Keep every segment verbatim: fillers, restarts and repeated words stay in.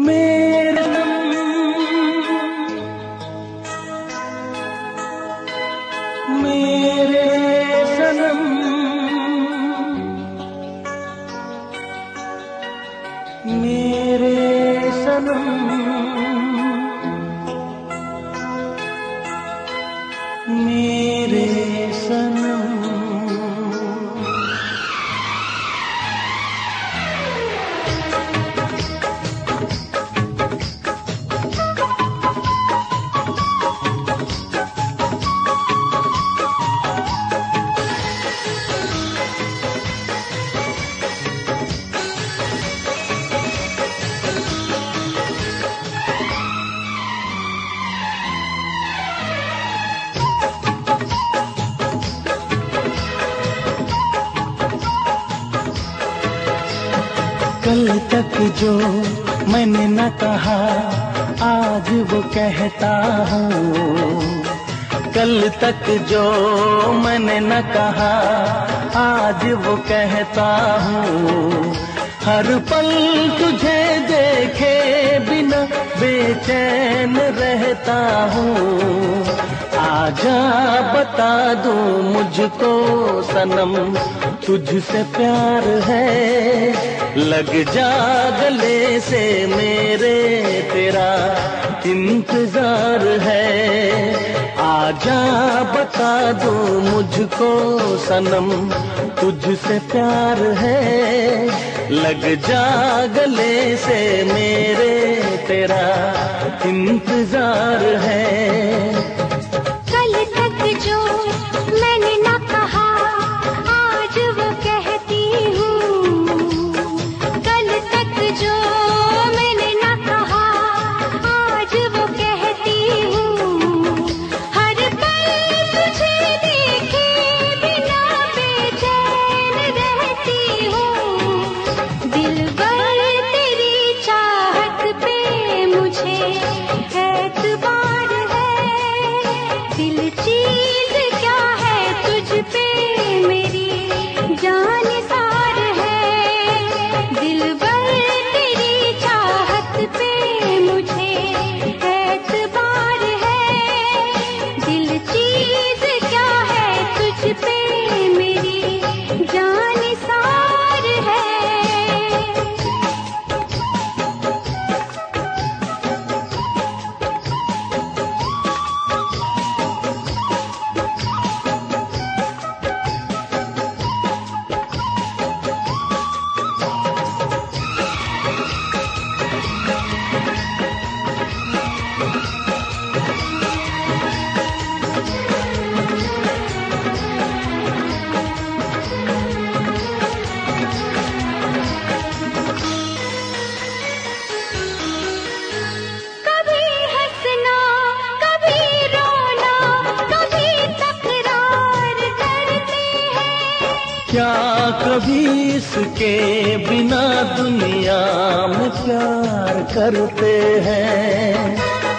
मेरे मेरे सनम, मेरे सनम, मेरे सनम। कल तक जो मैंने न कहा आज वो कहता हूँ। कल तक जो मैंने न कहा आज वो कहता हूँ। हर पल तुझे देखे बिना बेचैन रहता हूँ। आजा बता दूं मुझको सनम तुझसे प्यार है। लग जा गले से मेरे तेरा इंतजार है। आजा बता दूं मुझको सनम तुझसे प्यार है। लग जा गले से मेरे तेरा इंतजार है। जो मैंने ना कहा आज वो कहती हूँ। कल तक जो मैंने ना कहा आज वो कहती हूँ। हर पल तुझे देखे बिना बेचैन रहती हूँ। दिलबर तेरी चाहत पे मुझे एतबार है। दिल चीज क्या है तुझ पे मेरी जान सार है। दिलबर तेरी चाहत पे मुझे एतबार है। दिल चीज क्या है तुझ पे मेरी जान सार है। क्या कभी इसके बिना दुनिया में प्यार करते हैं।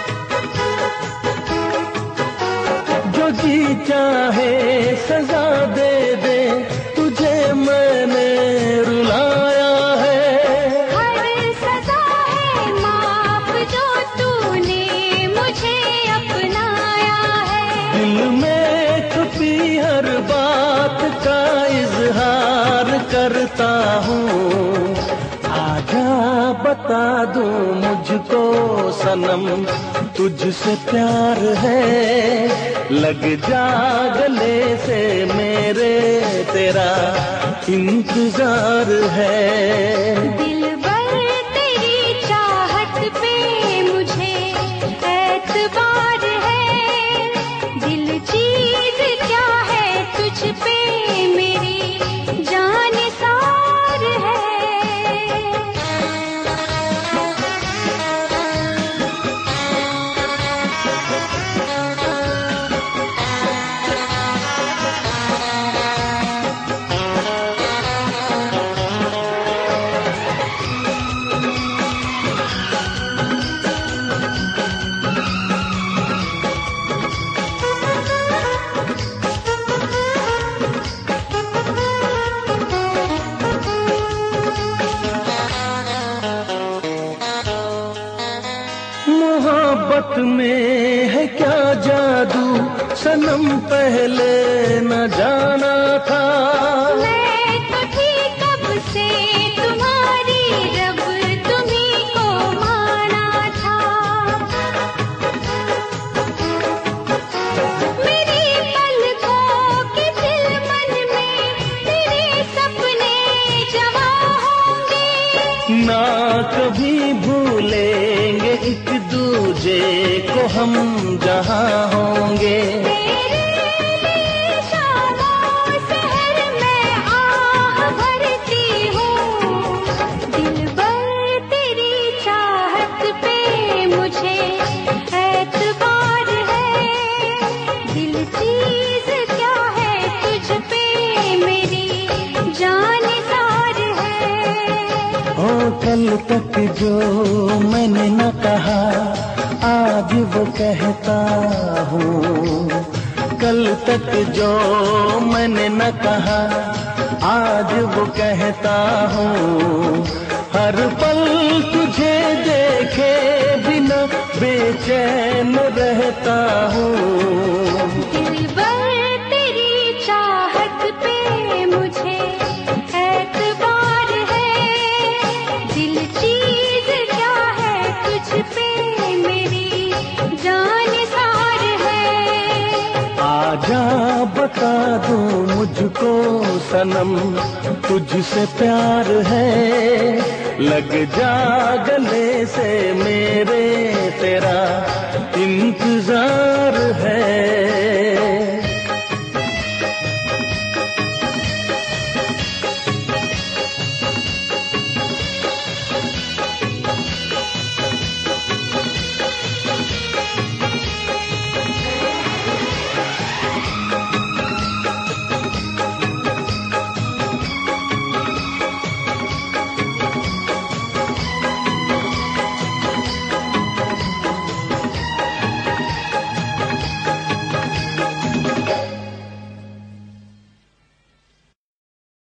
जो जी चाहे सजा दे दे तुझे मैंने रुलाया है। हर सजा है माफ जो तूने मुझे अपनाया है। दिल में छुपी हर बात का इजहार करता हूँ। आजा बता दूं मुझको सनम तुझसे प्यार है। लग जा गले से मेरे तेरा इंतजार है। दिलबर तेरी चाहत पे मुझे एतबार है। दिल चीज क्या है तुझ पे मेरी जान सार है। मोहब्बत में है क्या जादू सनम पहले न जाना था। मैं तो थी कब से तुम्हारी, रब तुम्हीं को माना था। मेरी पलकों के दिलमन में तेरे सपने जमा होंगे। ना कभी भूलेंगे एक दूजे को हम जहाँ होंगे। कल तक जो मैंने न कहा आज वो कहता हूँ। कल तक जो मैंने न कहा आज वो कहता हूँ। हर पल तुझे देखे बिना बेचैन रहता हूँ। आजा बता दूं मुझको सनम तुझसे प्यार है। लग जा गले से मेरे